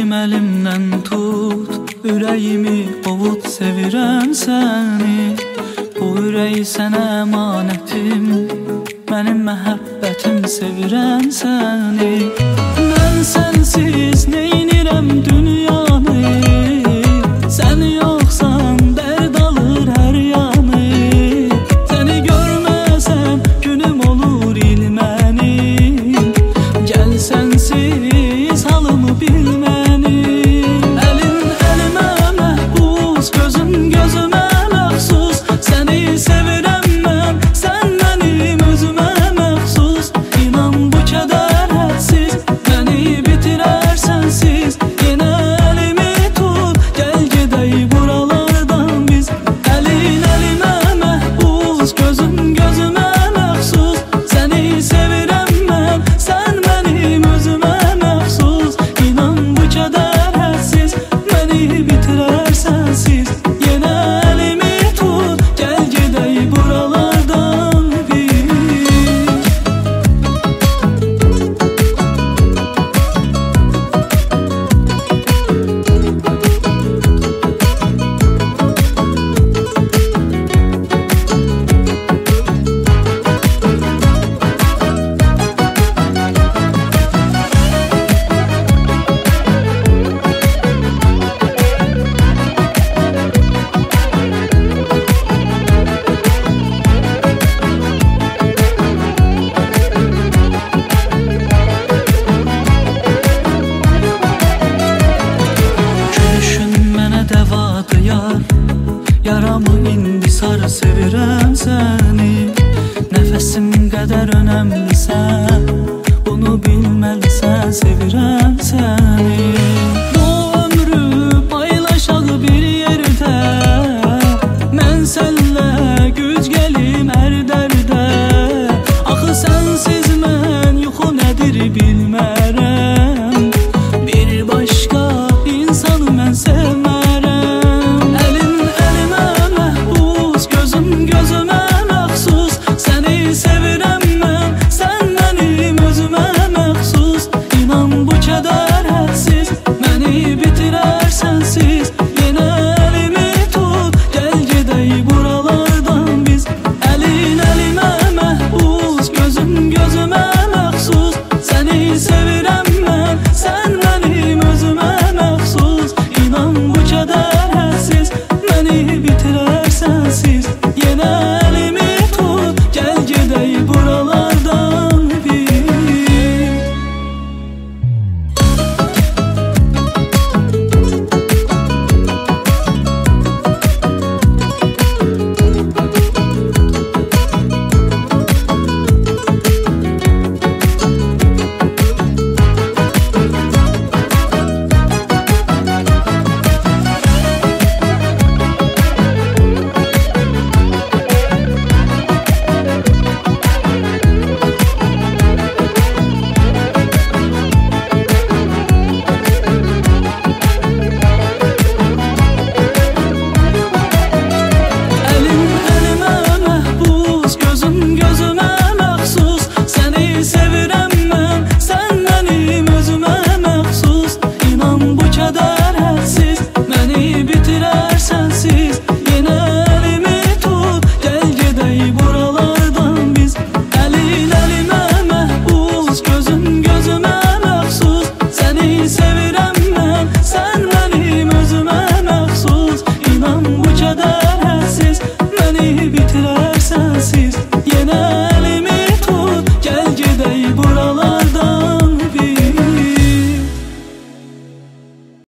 Mənim əlimdən tut, ürəyimi ovut, sevirəm səni. Bu ürəyi sənə əmanətim, mənim məhəbbətim, sevirəm səni. Mən sənsiz neynirəm dünyanı, sən yoxsan dərd alır hər yanı. Səni görməsəm günüm olur il mənim, gəl sənsiz halımı bil mənim. Əlin əlimə məhbus, gözün gözümə məxsus, səni sevirəm mən, sən mənim özümə məxsus. İnan bu kədər hədsiz, məni bitirər sənsiz. Yenə əlimi tut, gəl gedək buralardan biz. Əlin əlimə məhbus, gözün gözümə məxsus, səni sevirəm mən, sən mənim özümə məxsus. İnan bu kədər hədsiz, məni bitirər sənsiz. Yenə əlimi tut, gəl gedək buralardan biz. Yaramı indi sar, sevirəm səni. Nəfəsim qədər önəmlisən, bunu bilməlisən, sevirəm səni. Bu ömrü paylaşaq bir yerdə, mən sənlə güc gəlim hər dərdə. Axı sənsiz mən yuxu nədir bilmərəm, bir başqa insanı mən sevmərəm. Gözümə məxsus, səni sevirəm